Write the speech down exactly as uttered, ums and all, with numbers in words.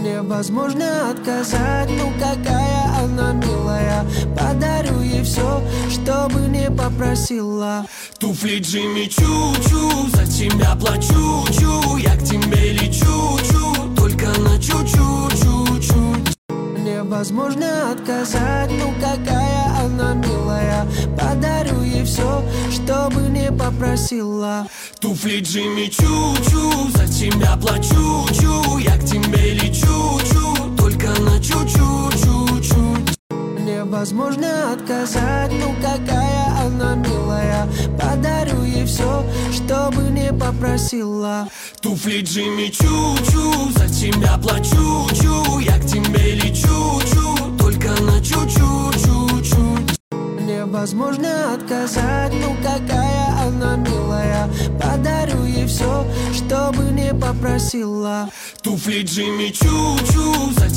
невозможно отказать. Ну какая она милая, подарю ей все, что бы не попросила. Туфли Джимми Чу-Чу, за тебя плачу, чу. Я к тебе лечу, чу, только на чуть-чуть. Невозможно отказать, ну какая она милая, подарю ей все, что бы не попросила. Туфли Джимми Чу-Чу, за тебя плачу, чу. Я к тебе лечу, чу, только на чуть-чуть. Невозможно отказать, ну какая она милая, подарю ей все, что бы не попросила. Туфли Джимми Чу-Чу, за тебя плачу, чу. Я к тебе лечу, чу, только на чуть-чуть. Невозможно отказать, ну какая она милая, подарю ей все, что бы не попросила. Туфли Джимми Чу-Чу, за